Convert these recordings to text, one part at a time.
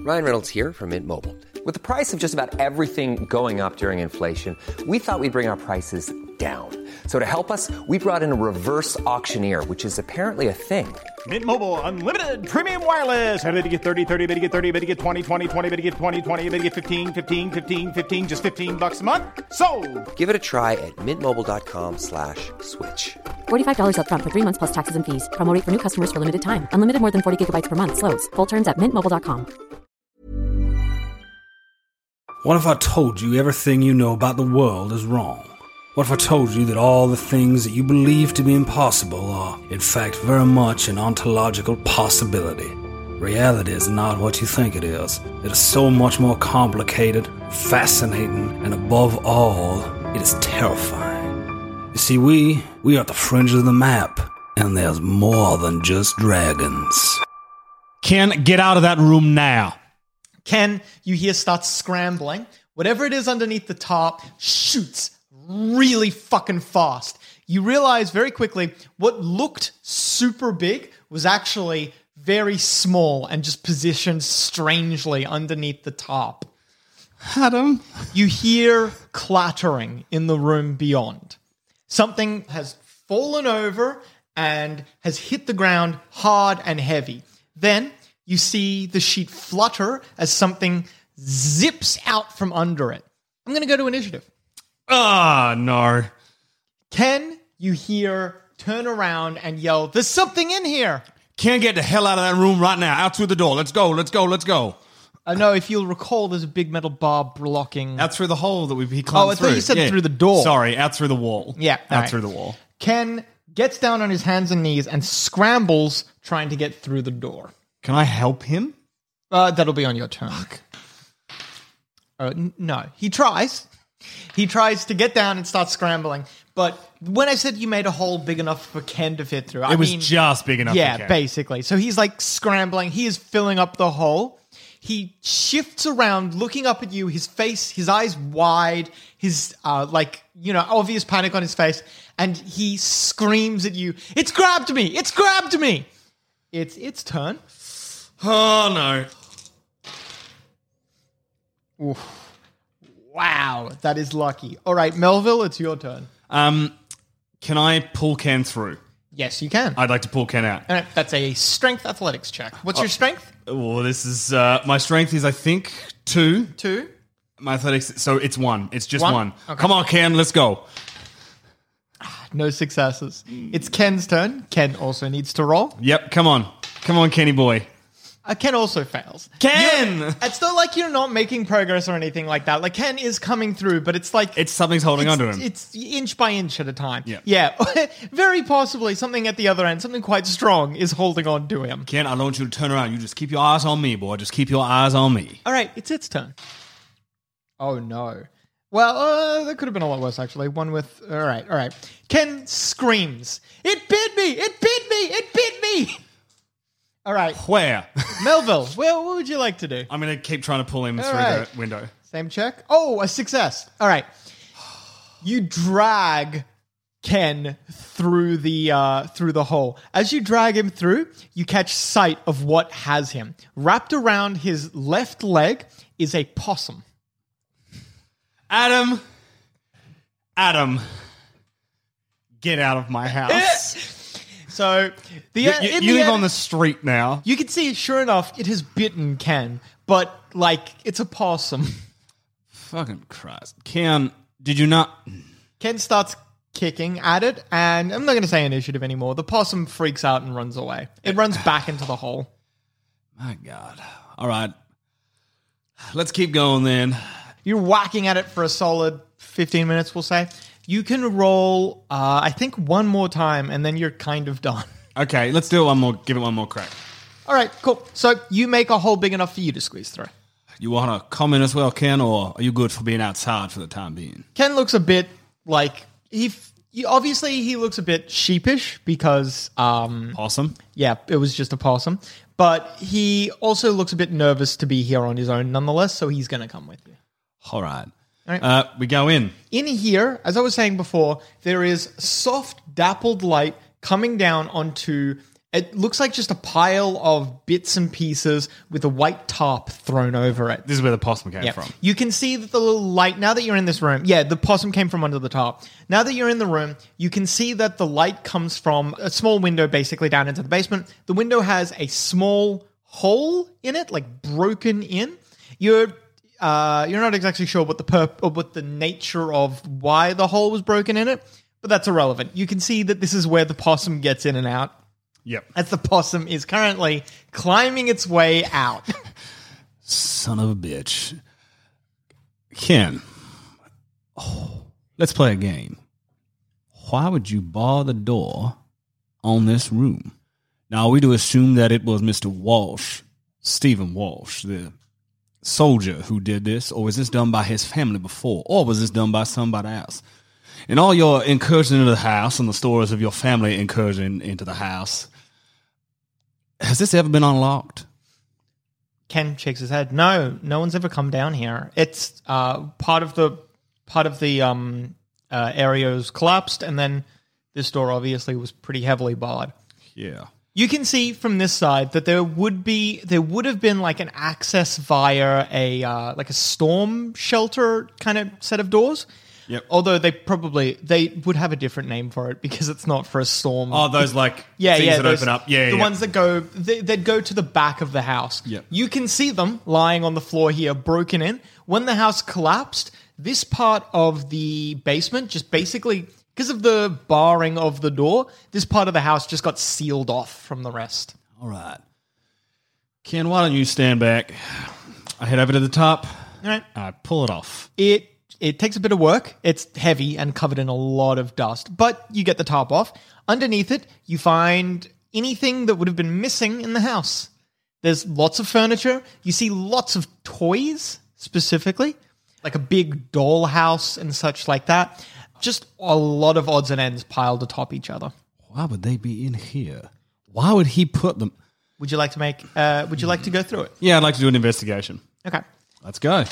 Ryan Reynolds here from Mint Mobile. With the price of just about everything going up during inflation, we thought we'd bring our prices down. So to help us, we brought in a reverse auctioneer, which is apparently a thing. Mint Mobile Unlimited Premium Wireless. How to get 30, 30, bit to get 30, bit to get 20, 20, 20, bit to get 20, 20, bit to get 15, 15, 15, 15, just $15 a month? Sold! Give it a try at mintmobile.com/switch. $45 up front for 3 months plus taxes and fees. Promo rate for new customers for limited time. Unlimited more than 40 gigabytes per month. Slows full terms at mintmobile.com. What if I told you everything you know about the world is wrong? What if I told you that all the things that you believe to be impossible are, in fact, very much an ontological possibility? Reality is not what you think it is. It is so much more complicated, fascinating, and above all, it is terrifying. You see, we are at the fringe of the map, and there's more than just dragons. Ken, get out of that room now. Ken, you hear, starts scrambling. Whatever it is underneath the top shoots really fucking fast. You realize very quickly what looked super big was actually very small and just positioned strangely underneath the top. Adam? You hear clattering in the room beyond. Something has fallen over and has hit the ground hard and heavy. Then you see the sheet flutter as something zips out from under it. I'm going to go to initiative. Ah, no. Ken, you hear, turn around and yell, "There's something in here!" Ken, get the hell out of that room right now. Out through the door. Let's go, let's go, let's go. No, if you'll recall, there's a big metal bar blocking... Out through the hole that he climbed through. Oh, I thought you said through the door. Sorry, out through the wall. Yeah. Out through the wall. Ken gets down on his hands and knees and scrambles trying to get through the door. Can I help him? That'll be on your turn. No, he tries. He tries to get down and start scrambling. But when I said you made a hole big enough for Ken to fit through, I It was mean, just big enough for Ken. Yeah, basically. So he's like scrambling. He is filling up the hole. He shifts around, looking up at you, his face, his eyes wide, his, obvious panic on his face, and he screams at you, "It's grabbed me! It's grabbed me!" It's its turn. Oh, no. Oof. Wow, that is lucky. All right, Melville, it's your turn. Can I pull Ken through? Yes, you can. I'd like to pull Ken out. All right, that's a strength athletics check. What's your strength? Oh, this is... my strength is, I think, 2. 2. My athletics... So it's 1. It's just 1. Okay. Come on, Ken, let's go. No successes. It's Ken's turn. Ken also needs to roll. Yep, come on. Come on, Kenny boy. Ken also fails. Ken! It's not like you're not making progress or anything like that. Like, Ken is coming through, but it's like... Something's holding onto him. It's inch by inch at a time. Yeah. Yeah. Very possibly something at the other end, something quite strong, is holding on to him. Ken, I don't want you to turn around. You just keep your eyes on me, boy. Just keep your eyes on me. All right, it's its turn. Oh, no. Well, that could have been a lot worse, actually. One with... All right. Ken screams, "It bit me! It bit me! It bit me!" All right. Where? Melville, what would you like to do? I'm going to keep trying to pull him through right. the window. Same check. Oh, a success. All right. You drag Ken through the hole. As you drag him through, you catch sight of what has him. Wrapped around his left leg is a possum. Adam, get out of my house. So you live on the street now. You can see, sure enough, it has bitten Ken, but like it's a possum. Fucking Christ, Ken! Did you not? Ken starts kicking at it, and I'm not going to say initiative anymore. The possum freaks out and runs away. It runs back into the hole. My God! All right, let's keep going then. You're whacking at it for a solid 15 minutes, we'll say. You can roll, I think, one more time, and then you're kind of done. Okay, let's do it one more. Give it one more crack. All right, cool. So you make a hole big enough for you to squeeze through. You want to comment as well, Ken, or are you good for being outside for the time being? Ken looks a bit like obviously he looks a bit sheepish because Possum. Yeah, it was just a possum, but he also looks a bit nervous to be here on his own, nonetheless. So he's going to come with you. All right. All right. We go in. In here, as I was saying before, there is soft, dappled light coming down onto It looks like just a pile of bits and pieces with a white tarp thrown over it. This is where the possum came Yeah. from. You can see that the little light, now that you're in this room, the possum came from under the tarp. Now that you're in the room, you can see that the light comes from a small window basically down into the basement. The window has a small hole in it, like broken in. You're not exactly sure what the nature of why the hole was broken in it, but that's irrelevant. You can see that this is where the possum gets in and out. Yep. As the possum is currently climbing its way out. Son of a bitch. Ken, let's play a game. Why would you bar the door on this room? Now, are we to assume that it was Mr. Walsh, Stephen Walsh, the soldier who did this, or was this done by his family before, or was this done by somebody else? In all your incursion into the house and the stories of your family incursion into the house, has this ever been unlocked? Ken shakes his head. No one's ever come down here. It's part of the area was collapsed, and then this door obviously was pretty heavily barred. Yeah. You can see from this side that there would have been like an access via a storm shelter kind of set of doors. Yep. Although they would have a different name for it because it's not for a storm. Oh, those like Yeah, things yeah, that those- open up. Yeah, the yeah. ones that they'd go to the back of the house. Yep. You can see them lying on the floor here, broken in. When the house collapsed, this part of the basement just basically, because of the barring of the door, this part of the house just got sealed off from the rest. All right. Ken, why don't you stand back? I head over to the top. All right. I pull it off. It takes a bit of work. It's heavy and covered in a lot of dust, but you get the top off. Underneath it, you find anything that would have been missing in the house. There's lots of furniture. You see lots of toys, specifically, like a big dollhouse and such like that. Just a lot of odds and ends piled atop each other. Why would they be in here? Why would he put them? Would you like to go through it? Yeah, I'd like to do an investigation. Okay. Let's go.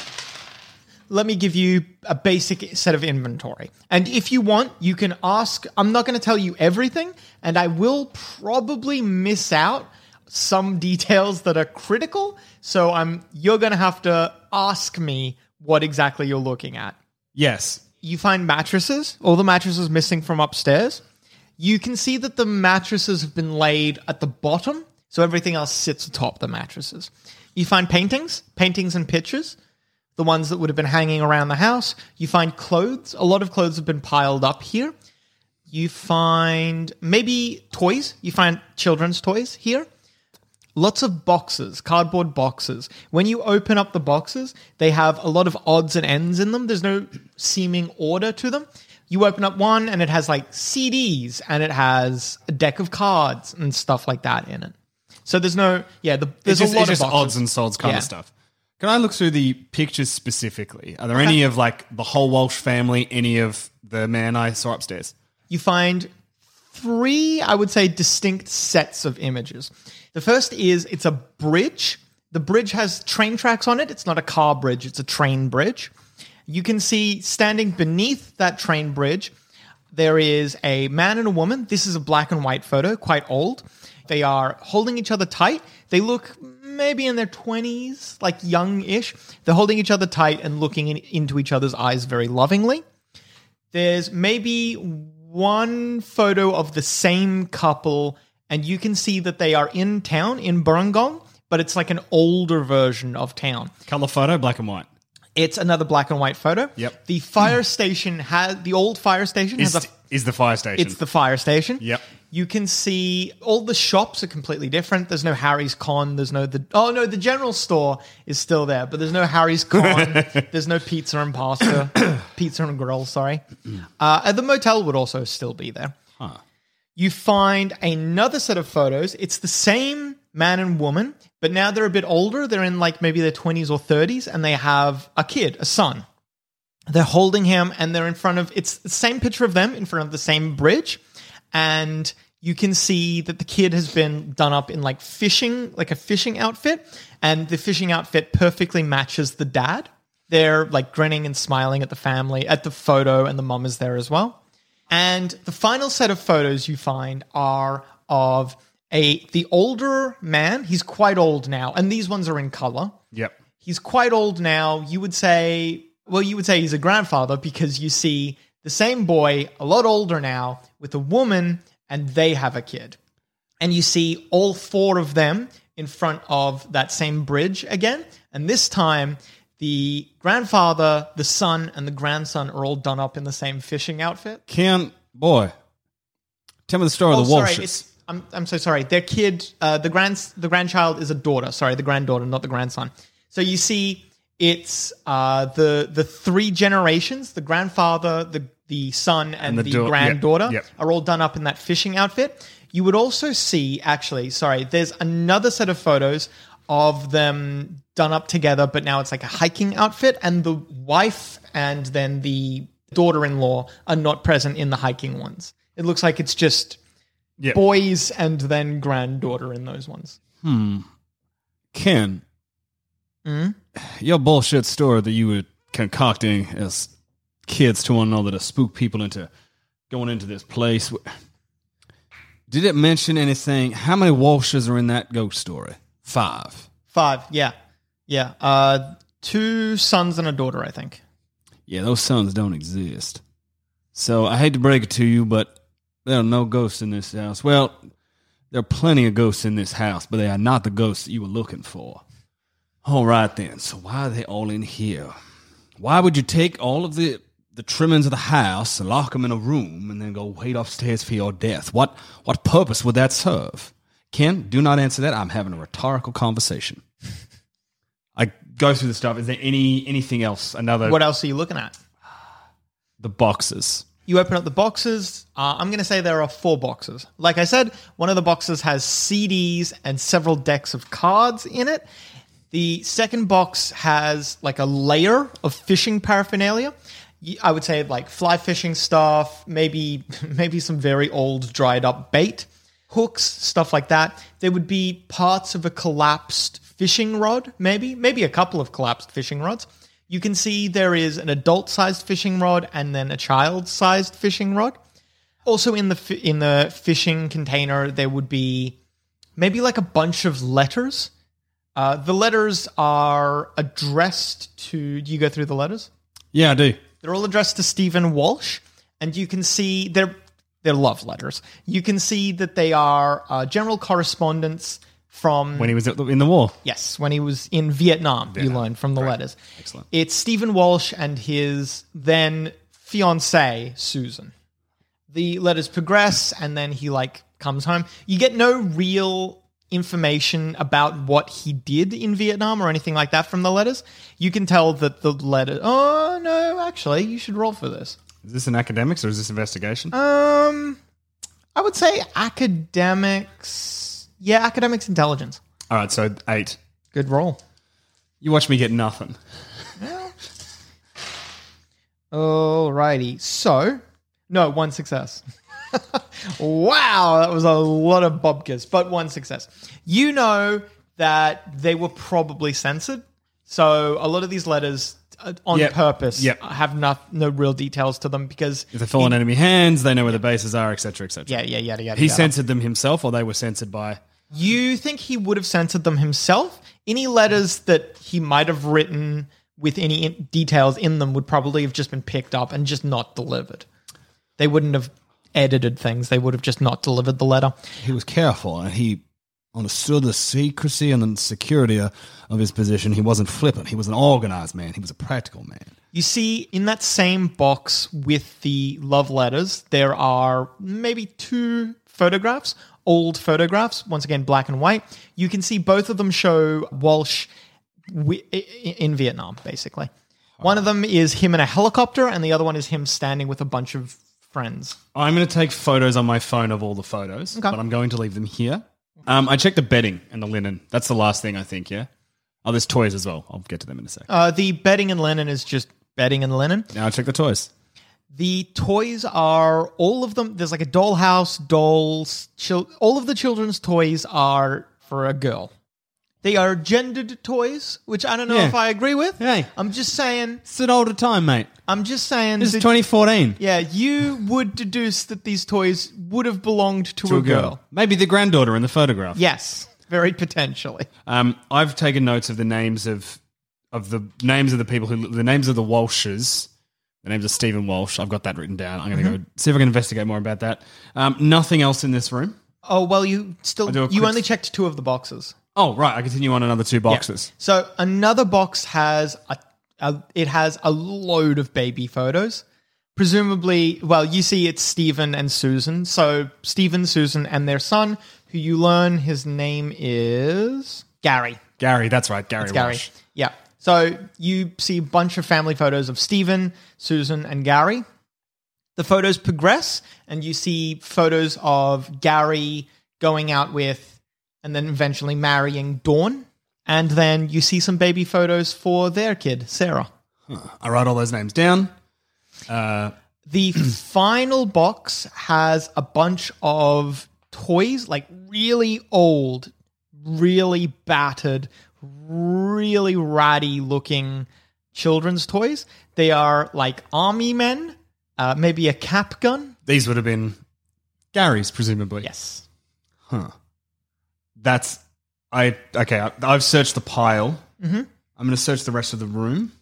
Let me give you a basic set of inventory. And if you want, you can ask. I'm not going to tell you everything, and I will probably miss out some details that are critical. So you're going to have to ask me what exactly you're looking at. Yes. You find mattresses, all the mattresses missing from upstairs. You can see that the mattresses have been laid at the bottom, so everything else sits atop the mattresses. You find paintings and pictures, the ones that would have been hanging around the house. You find clothes. A lot of clothes have been piled up here. You find maybe toys. You find children's toys here. Lots of boxes, cardboard boxes. When you open up the boxes, they have a lot of odds and ends in them. There's no seeming order to them. You open up one and it has like CDs and it has a deck of cards and stuff like that in it. So there's no, there's a lot it's of just boxes. odds and sods kind Yeah. of stuff. Can I look through the pictures specifically? Are there any of like the whole Walsh family, any of the man I saw upstairs? You find 3, I would say, distinct sets of images. The first is it's a bridge. The bridge has train tracks on it. It's not a car bridge, it's a train bridge. You can see standing beneath that train bridge, there is a man and a woman. This is a black and white photo, quite old. They are holding each other tight. They look maybe in their 20s, like young-ish. They're holding each other tight and looking into each other's eyes very lovingly. There's maybe one photo of the same couple, and you can see that they are in town, in Burrungong, but it's like an older version of town. Color photo, black and white. It's another black and white photo. Yep. The fire station the old fire station has a Is the fire station. it's the fire station. Yep. You can see all the shops are completely different. There's no Harry's Con. There's no the general store is still there, but there's no Harry's Con. There's no pizza and pasta, pizza and grill. Sorry. And the motel would also still be there. Huh. You find another set of photos. It's the same man and woman, but now they're a bit older. They're in like maybe their 20s or 30s, and they have a kid, a son. They're holding him, and they're in front of, it's the same picture of them in front of the same bridge. And you can see that the kid has been done up in like a fishing outfit. And the fishing outfit perfectly matches the dad. They're like grinning and smiling at the family, at the photo, and the mum is there as well. And the final set of photos you find are of the older man, he's quite old now, and these ones are in color. Yep. He's quite old now. You would say he's a grandfather because you see the same boy, a lot older now, with a woman, and they have a kid. And you see all four of them in front of that same bridge again. And this time, the grandfather, the son, and the grandson are all done up in the same fishing outfit. Ken, boy, tell me the story of the Walshes. I'm so sorry. Their kid, the grandchild is a daughter. Sorry, the granddaughter, not the grandson. So you see, it's the three generations: the grandfather, the son, and the granddaughter are all done up in that fishing outfit. You would also see, there's another set of photos of them done up together, but now it's like a hiking outfit, and the wife and then the daughter-in-law are not present in the hiking ones. It looks like it's just boys and then granddaughter in those ones. Ken, your bullshit story that you were concocting as kids to one another to spook people into going into this place, did it mention anything? How many Walshes are in that ghost story? 5. 5, yeah. Yeah. 2 sons and a daughter, I think. Yeah, those sons don't exist. So I hate to break it to you, but there are no ghosts in this house. Well, there are plenty of ghosts in this house, but they are not the ghosts that you were looking for. All right, then. So why are they all in here? Why would you take all of the trimmings of the house and lock them in a room and then go wait upstairs for your death? What purpose would that serve? Ken, do not answer that. I'm having a rhetorical conversation. I go through the stuff. Is there anything else? What else are you looking at? The boxes. You open up the boxes. I'm going to say there are 4 boxes. Like I said, one of the boxes has CDs and several decks of cards in it. The second box has like a layer of fishing paraphernalia. I would say like fly fishing stuff, maybe some very old dried up bait, hooks, stuff like that. There would be parts of a collapsed fishing rod, maybe a couple of collapsed fishing rods. You can see there is an adult-sized fishing rod and then a child-sized fishing rod. Also in the fishing container, there would be maybe like a bunch of letters. The letters are addressed to... Do you go through the letters? Yeah, I do. They're all addressed to Stephen Walsh, and you can see they're love letters. You can see that they are general correspondence from... When he was in the war. Yes, when he was in Vietnam. You learned from the letters. Excellent. It's Stephen Walsh and his then fiancée, Susan. The letters progress, and then he comes home. You get no real information about what he did in Vietnam or anything like that from the letters. You can tell that the letter... Oh, no, actually, you should roll for this. Is this an academics or is this investigation? I would say academics. Yeah, academics intelligence. All right, so 8. Good roll. You watch me get nothing. Alrighty. So, no, 1 success. Wow, that was a lot of bobkas, but 1 success. You know that they were probably censored. So a lot of these letters on purpose have no real details to them because... If they fall in enemy hands, they know where the bases are, etc., etc. Yeah. He censored them himself or they were censored by... You think he would have censored them himself? Any letters that he might have written with any details in them would probably have just been picked up and just not delivered. They wouldn't have edited things. They would have just not delivered the letter. He was careful and he understood the secrecy and the security of his position. He wasn't flippant. He was an organized man. He was a practical man. You see, in that same box with the love letters, there are maybe 2 photographs, old photographs, once again, black and white. You can see both of them show Walsh in Vietnam, basically. One of them is him in a helicopter, and the other one is him standing with a bunch of friends. I'm going to take photos on my phone of all the photos, but I'm going to leave them here. I checked the bedding and the linen. That's the last thing, I think, yeah? Oh, there's toys as well. I'll get to them in a sec. The bedding and linen is just bedding and linen. Now I check the toys. The toys are, all of them, there's like a dollhouse, dolls, all of the children's toys are for a girl. They are gendered toys, which I don't know Yeah. if I agree with. Hey. I'm just saying. It's an older time, mate. I'm just saying. This is that- 2014. Yeah, you would deduce that these toys would have belonged to a girl. Maybe the granddaughter in the photograph. Yes, very potentially. I've taken notes of the names of the names of the people the names of the Walshes. The names of Stephen Walsh. I've got that written down. I'm going to go see if I can investigate more about that. Nothing else in this room. Oh well, you I'll do a quick- only checked 2 of the boxes. Oh, right. I continue on another 2 boxes. Yeah. So another box has it has a load of baby photos. Presumably, well, you see it's Stephen and Susan. So Stephen, Susan, and their son, who you learn his name is Gary. Gary, that's right. Gary Gary. Walsh. Yeah. So you see a bunch of family photos of Stephen, Susan, and Gary. The photos progress, and you see photos of Gary going out with and then eventually marrying Dawn. And then you see some baby photos for their kid, Sarah. I write all those names down. The final box has a bunch of toys, like really old, really battered, really ratty looking children's toys. They are like army men, maybe a cap gun. These would have been Gary's, presumably. Yes. I've searched the pile. Mm-hmm. I'm going to search the rest of the room.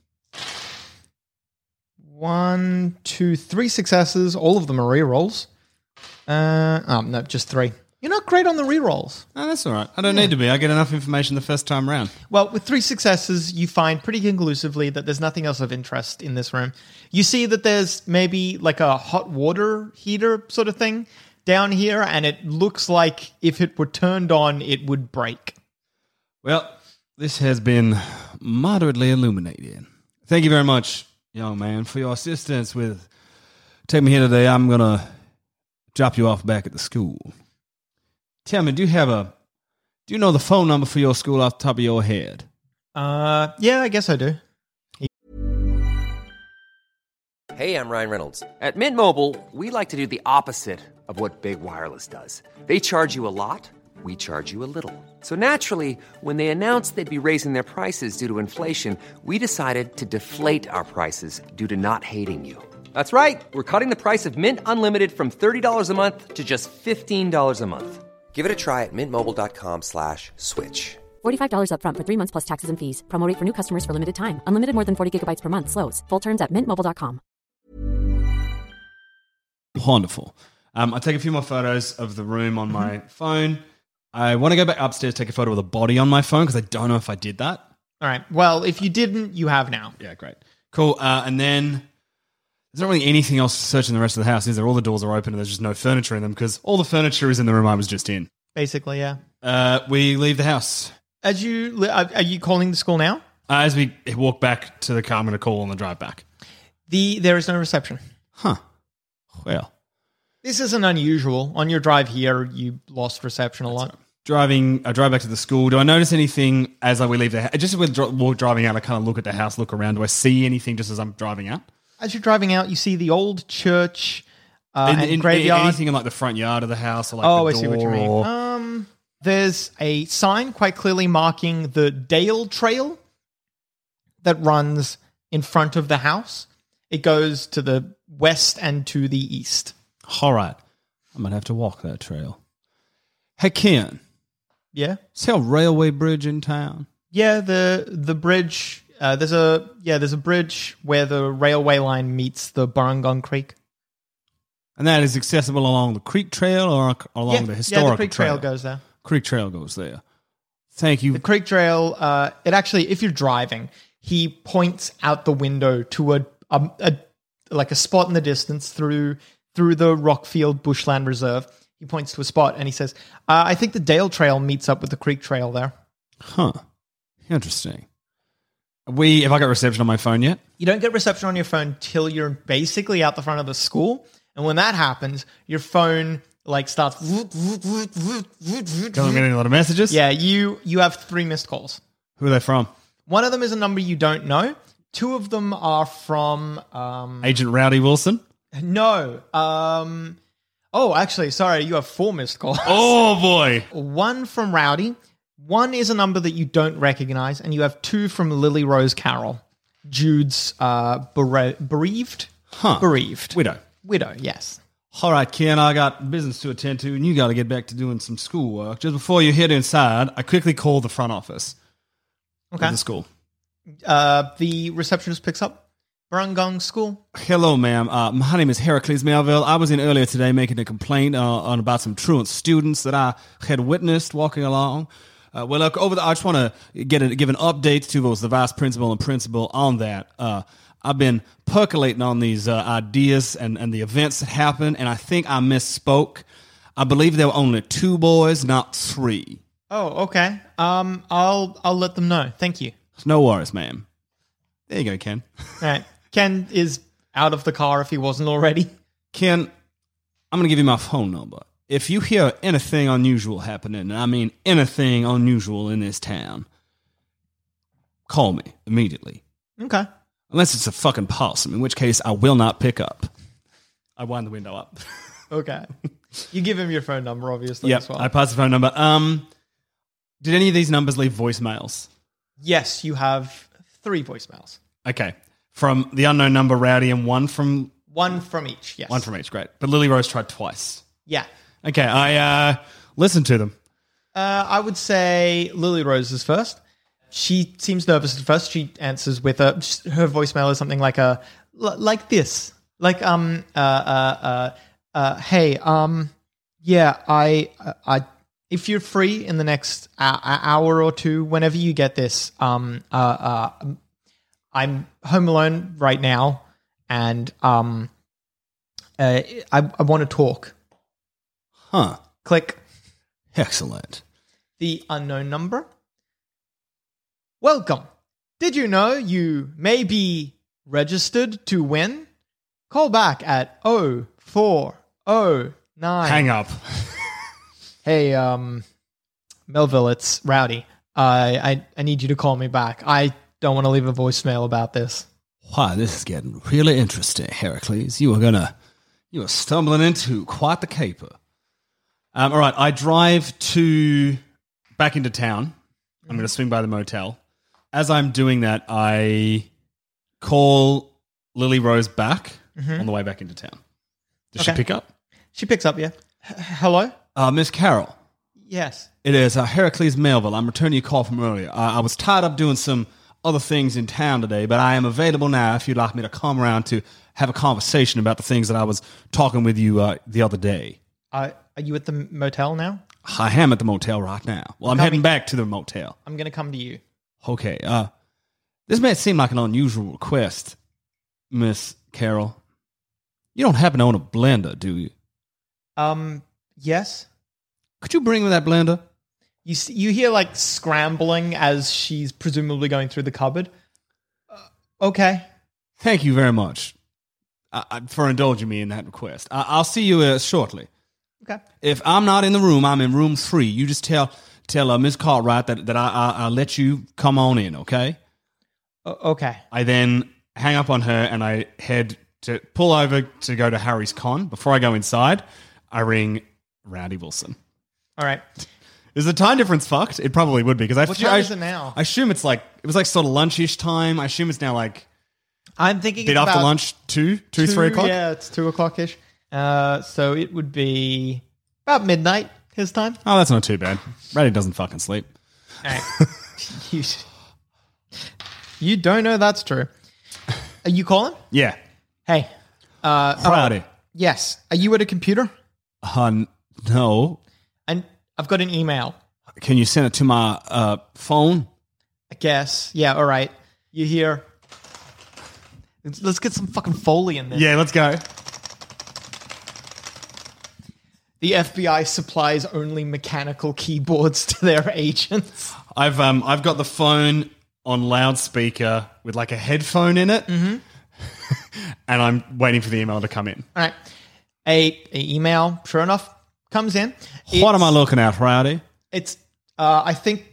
1, 2, 3 successes. All of them are rerolls. No, just 3. You're not great on the rerolls. No, that's all right. I don't need to be. I get enough information the first time round. Well, with 3 successes, you find pretty conclusively that there's nothing else of interest in this room. You see that there's maybe like a hot water heater sort of thing down here, and it looks like if it were turned on, it would break. Well, this has been moderately illuminating. Thank you very much, young man, for your assistance with taking me here today. I'm going to drop you off back at the school. Tell me, do you know the phone number for your school off the top of your head? Yeah, I guess I do. Hey, I'm Ryan Reynolds. At Mint Mobile, we like to do the opposite of what Big Wireless does. They charge you a lot, we charge you a little. So naturally, when they announced they'd be raising their prices due to inflation, we decided to deflate our prices due to not hating you. That's right. We're cutting the price of Mint Unlimited from $30 a month to just $15 a month. Give it a try at mintmobile.com/switch. $45 upfront for 3 months plus taxes and fees. Promo rate for new customers for limited time. Unlimited more than 40 gigabytes per month. Slows full terms at mintmobile.com. Wonderful. I take a few more photos of the room on my phone. I want to go back upstairs, take a photo of the body on my phone because I don't know if I did that. All right. Well, if you didn't, you have now. Yeah, great. Cool. And then there's not really anything else to search in the rest of the house, is there? All the doors are open and there's just no furniture in them because all the furniture is in the room I was just in. Basically, yeah. We leave the house. Are you calling the school now? As we walk back to the car, I'm going to call on the drive back. There is no reception. Huh. Well. This isn't unusual. On your drive here, you lost reception a lot. I drive back to the school. Do I notice anything as we leave the house? Just as we're driving out, I kind of look at the house, look around. Do I see anything just as I'm driving out? As you're driving out, you see the old church and graveyard. Anything in like the front yard of the house or like Oh, the I see what you door mean. There's a sign quite clearly marking the Dale Trail that runs in front of the house. It goes to the west and to the east. All right. I might have to walk that trail. Hey, Ken. Yeah? Is there a railway bridge in town? Yeah, the bridge. There's a bridge where the railway line meets the Burrungung Creek. And that is accessible along the creek trail or along the historical the creek trail goes there. Creek trail goes there. Thank you. The creek trail, it actually, if you're driving, he points out the window to a spot in the distance through the Rockfield Bushland Reserve. He points to a spot and he says, I think the Dale Trail meets up with the creek trail there. Huh. Interesting. Have I got reception on my phone yet? You don't get reception on your phone till you're basically out the front of the school. And when that happens, your phone starts. Because I'm getting a lot of messages? Yeah, you have 3 missed calls. Who are they from? One of them is a number you don't know. 2 of them are from... Agent Rowdy Wilson? No. Actually, sorry, you have 4 missed calls. Oh, boy. 1 from Rowdy, One is a number that you don't recognize, and you have 2 from Lily Rose Carroll, Jude's bereaved? Huh. Bereaved. Widow, yes. All right, Ken, I got business to attend to, and you got to get back to doing some schoolwork. Just before you head inside, I quickly call the front office Okay. of the school. The receptionist picks up. Barungung School. Hello, ma'am. My name is Heracles Melville. I was in earlier today making a complaint about some truant students that I had witnessed walking along. Well, look, I just want to give an update to both the vice principal and principal on that. I've been percolating on these ideas and the events that happened, and I think I misspoke. I believe there were only 2 boys, not 3. Oh, okay. I'll let them know. Thank you. No worries, ma'am. There you go, Ken. All right. Ken is out of the car if he wasn't already. Ken, I'm going to give you my phone number. If you hear anything unusual happening, and I mean anything unusual in this town, call me immediately. Okay. Unless it's a fucking possum, in which case I will not pick up. I wind the window up. Okay. You give him your phone number, obviously, Yep, as well. I pass the phone number. Did any of these numbers leave voicemails? Yes, you have 3 voicemails. Okay. From the unknown number, Rowdy, and 1 from... 1 from each, yes. 1 from each, great. But Lily Rose tried twice. Yeah. Okay, I listened to them. I would say Lily Rose is first. She seems nervous at first. She answers with her voicemail is something like like this. Like, hey, yeah, I if you're free in the next hour or 2, whenever you get this, I'm home alone right now, and I want to talk. Huh. Click. Excellent. The unknown number. Welcome. Did you know you may be registered to win? Call back at 0409. Hang up. Hey, Melville, it's Rowdy. I need you to call me back. I don't want to leave a voicemail about this. Why, this is getting really interesting, Heracles. You are stumbling into quite the caper. All right, I drive back into town. I'm going to swing by the motel. As I'm doing that, I call Lily Rose back on the way back into town. Does she pick up? She picks up, yeah. Hello? Miss Carroll. Yes. It is Heracles Melville. I'm returning your call from earlier. I was tied up doing some other things in town today, but I am available now if you'd like me to come around to have a conversation about the things that I was talking with you the other day. Are you at the motel now? I am at the motel right now. Well, I'm heading back to the motel. I'm going to come to you. Okay. This may seem like an unusual request, Miss Carroll. You don't happen to own a blender, do you? Yes. Could you bring me that blender? You hear like scrambling as she's presumably going through the cupboard. Okay. Thank you very much for indulging me in that request. I'll see you shortly. Okay. If I'm not in the room, I'm in room 3. You just tell Miss Cartwright that I'll let you come on in, okay? Okay. I then hang up on her and I head to pull over to go to Harry's Con. Before I go inside, I ring Rowdy Wilson. All right. Is the time difference fucked? It probably would be because What time is it now? I assume it was like sort of lunchish time. I assume it's now like I'm thinking bit it's after about lunch, 3 o'clock. Yeah, it's 2 o'clock-ish. So it would be about midnight his time. Oh, that's not too bad. Rowdy doesn't fucking sleep. All right. You don't know that's true. Are you calling? Yeah. Hey. Rowdy. Yes. Are you at a computer? No. And I've got an email. Can you send it to my phone? I guess. Yeah, all right. You hear... Let's get some fucking Foley in there. Yeah, let's go. The FBI supplies only mechanical keyboards to their agents. I've got the phone on loudspeaker with like a headphone in it, and I'm waiting for the email to come in. All right. A email, sure enough, comes in. What am I looking at, Rowdy? It's, I think,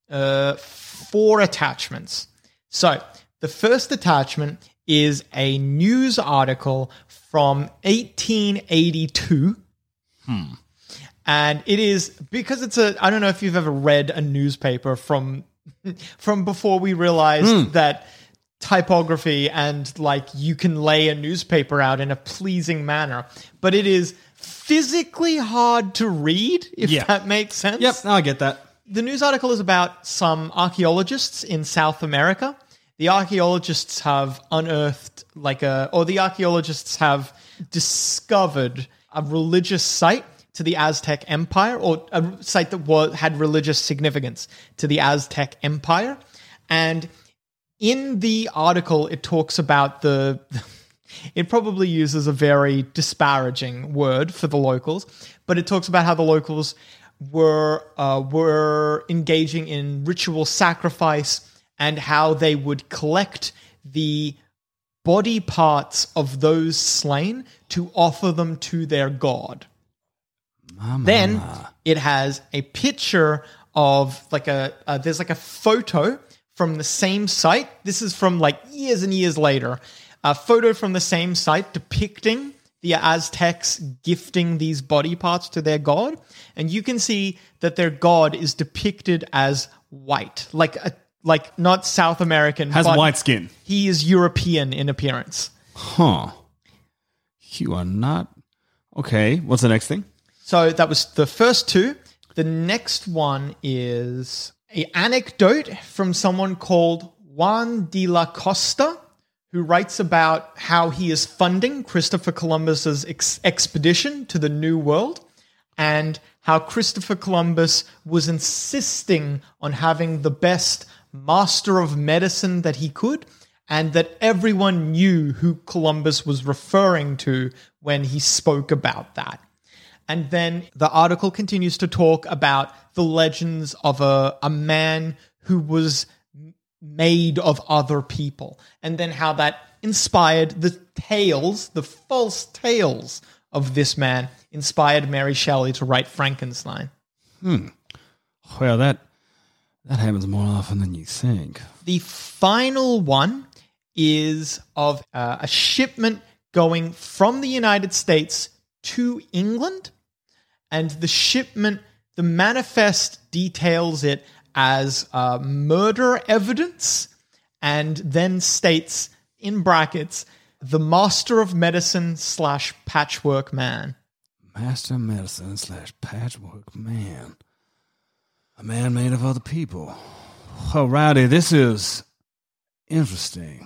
4 attachments. So the first attachment is a news article from 1882. And it is, because it's I don't know if you've ever read a newspaper from before we realized that typography and like you can lay a newspaper out in a pleasing manner, but it is physically hard to read, if that makes sense. Yep, no, I get that. The news article is about some archaeologists in South America. The archaeologists have unearthed the archaeologists have discovered a religious site to the Aztec Empire, or a site that had religious significance to the Aztec Empire. And in the article, it talks about it probably uses a very disparaging word for the locals, but it talks about how the locals were engaging in ritual sacrifice and how they would collect the body parts of those slain to offer them to their god. Then it has a picture of there's a photo from the same site. This is from like years and years later. A photo from the same site depicting the Aztecs gifting these body parts to their god. And you can see that their god is depicted as white, like not South American. Has but white skin. He is European in appearance. Huh. You are not... Okay, what's the next thing? So that was the first two. The next one is an anecdote from someone called Juan de la Costa, who writes about how he is funding Christopher Columbus's expedition to the New World, and how Christopher Columbus was insisting on having the best master of medicine that he could, and that everyone knew who Columbus was referring to when he spoke about that. And then the article continues to talk about the legends of a man who was made of other people, and then how that inspired the false tales of this man, inspired Mary Shelley to write Frankenstein. Well, that happens more often than you think. The final one is of a shipment going from the United States to England, and the manifest details it as murder evidence, and then states in brackets, the master of medicine / patchwork man. Master of medicine / patchwork man. A man made of other people. Well, Rowdy, this is interesting.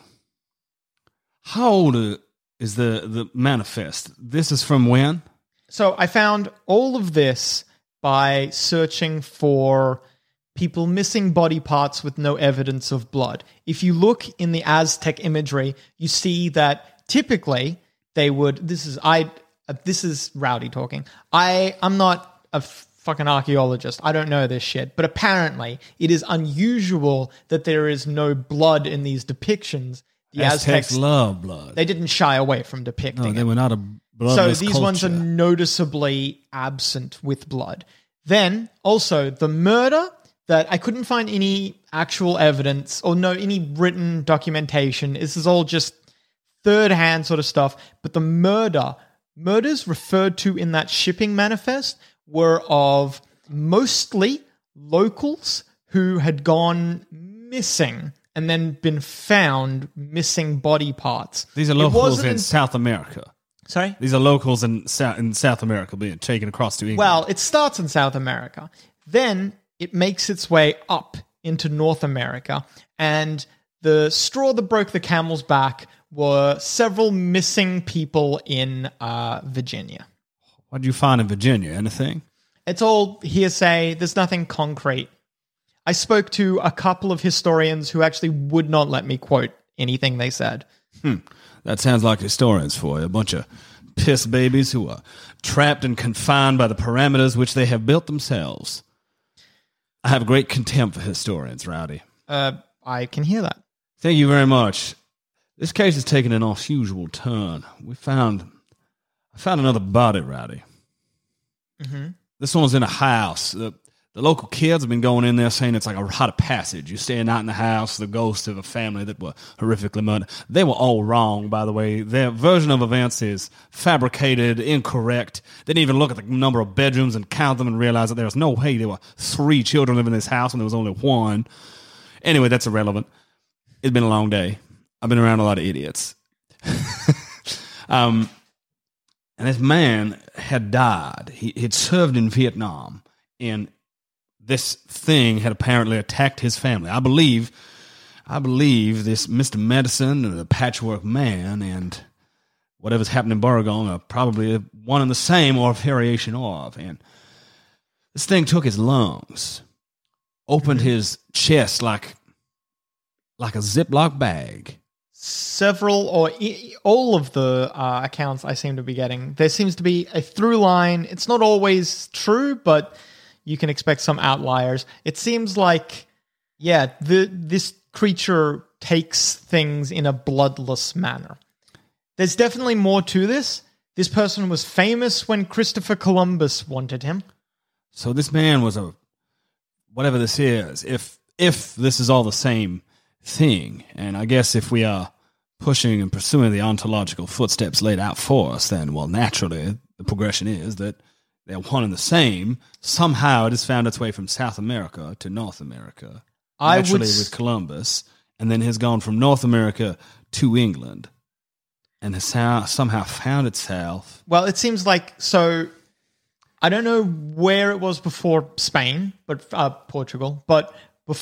How old is the manifest? This is from when? So I found all of this by searching for people missing body parts with no evidence of blood. If you look in the Aztec imagery, you see that typically they would... This is Rowdy talking. I'm not a fucking archaeologist. I don't know this shit. But apparently it is unusual that there is no blood in these depictions. The Aztecs love blood. They didn't shy away from depicting they it. were not a bloodless So these culture. ones are noticeably absent with blood. Then also the murder, that I couldn't find any actual evidence or any written documentation. This is all just third-hand sort of stuff. But the murders referred to in that shipping manifest were of mostly locals who had gone missing and then been found missing body parts. These are locals in South America. Sorry? These are locals in South America being taken across to England. Well, it starts in South America. Then it makes its way up into North America. And the straw that broke the camel's back were several missing people in Virginia. What did you find in Virginia? Anything? It's all hearsay. There's nothing concrete. I spoke to a couple of historians who actually would not let me quote anything they said. That sounds like historians for you. A bunch of piss babies who are trapped and confined by the parameters which they have built themselves. I have great contempt for historians, Rowdy. I can hear that. Thank you very much. This case has taken an unusual turn. I found another body, Rowdy. Mm-hmm. This one was in a house. The The local kids have been going in there saying it's like a rite of passage. You're staying out in the house, the ghost of a family that were horrifically murdered. They were all wrong, by the way. Their version of events is fabricated, incorrect. They didn't even look at the number of bedrooms and count them and realize that there was no way there were 3 children living in this house when there was only 1. Anyway, that's irrelevant. It's been a long day. I've been around a lot of idiots. And this man had died. He'd served in Vietnam, and this thing had apparently attacked his family. I believe this Mr. Medicine, the Patchwork Man, and whatever's happened in Borogon are probably one and the same or a variation of. And this thing took his lungs, opened his chest like a Ziploc bag. Several or all of the accounts I seem to be getting, there seems to be a through line. It's not always true, but you can expect some outliers. It seems like, this creature takes things in a bloodless manner. There's definitely more to this. This person was famous when Christopher Columbus wanted him. So this man was whatever this is, if this is all the same thing, and I guess if we are pushing and pursuing the ontological footsteps laid out for us, then, well, naturally, the progression is that they're one and the same. Somehow it has found its way from South America to North America, naturally with Columbus, and then has gone from North America to England, and has somehow found itself. Well, it seems like, so I don't know where it was before Spain, but Portugal, but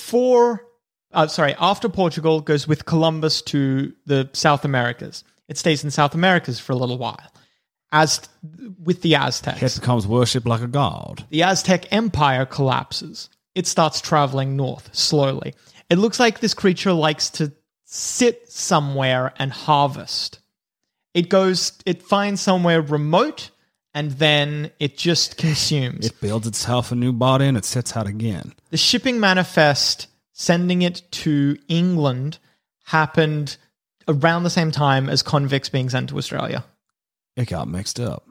after Portugal goes with Columbus to the South Americas. It stays in South Americas for a little while, as with the Aztecs. It becomes worshipped like a god. The Aztec Empire collapses. It starts traveling north slowly. It looks like this creature likes to sit somewhere and harvest. It finds somewhere remote, and then it just consumes. It builds itself a new body and it sets out again. The shipping manifest sending it to England happened around the same time as convicts being sent to Australia. It got mixed up.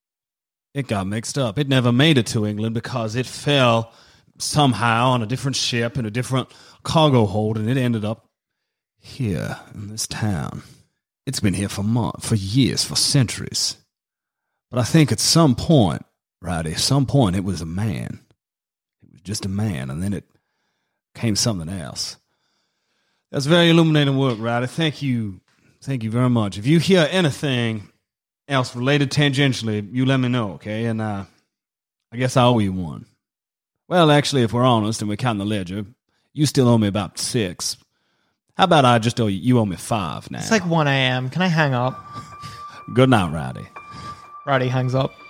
It never made it to England because it fell somehow on a different ship in a different cargo hold, and it ended up here in this town. It's been here for years, for centuries. But I think at some point, it was a man. It was just a man, and then it came something else. That's very illuminating work, Rowdy. Thank you very much. If you hear anything else related tangentially, you let me know, okay? And I guess I owe you one. Well, actually, if we're honest and we're counting the ledger, you still owe me about 6. How about I just you owe me 5 now? It's like 1 a.m. Can I hang up? Good night, Rowdy. Rowdy hangs up.